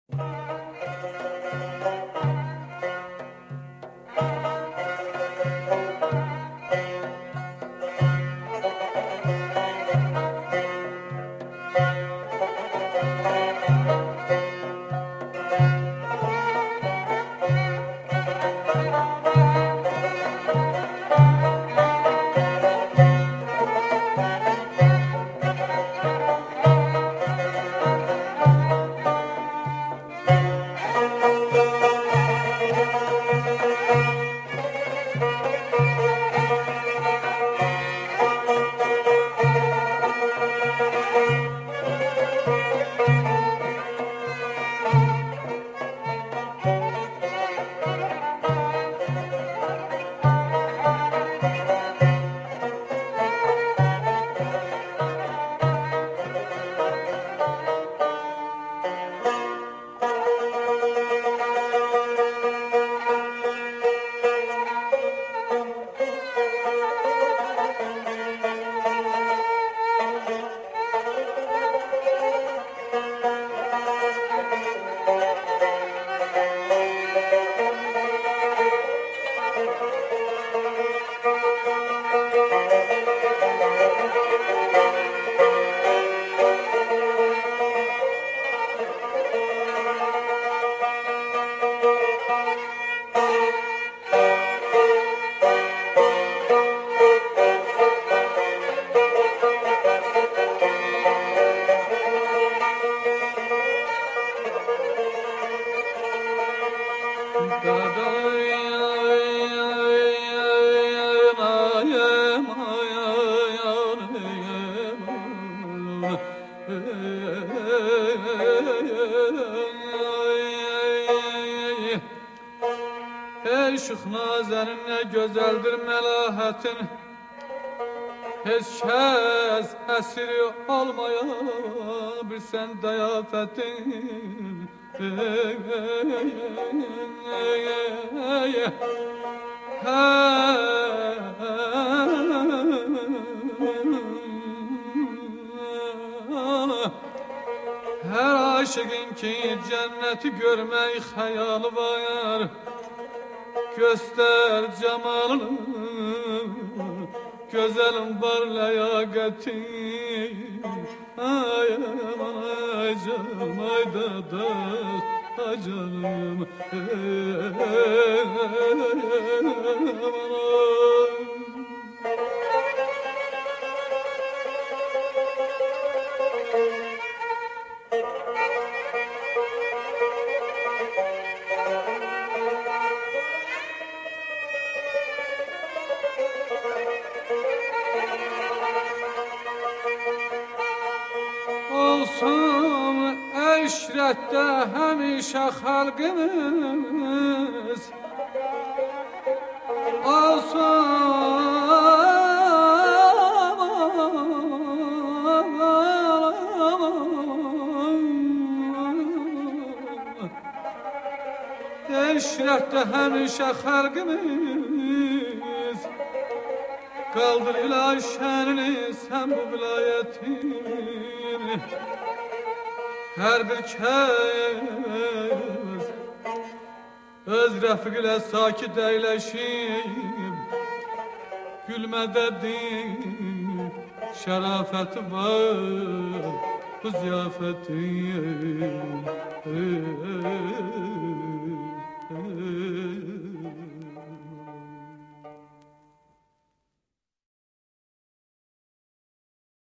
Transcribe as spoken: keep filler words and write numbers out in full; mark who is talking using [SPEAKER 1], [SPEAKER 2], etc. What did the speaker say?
[SPEAKER 1] Ey şık nazerin ne güzeldir melahatin, hiç kez esiri olmaya bir sen dayafetin. Ey, ey, ey, ey, ey. Her aşıkın ki cenneti görmek hayalı var. Göster cemalını, güzelim var layakati. Ay aman ay canım ay dada ay canım ey aman ay. Olsun eşrette hemişe halkımız, olsun eşrette hemişe halkımız. Kaldır ilahi şenini sen bu vilayetin, her bir kez öz rəfiq ilə sakit eyləşib, gülmə dedim şərafəti var bu ziyafətin.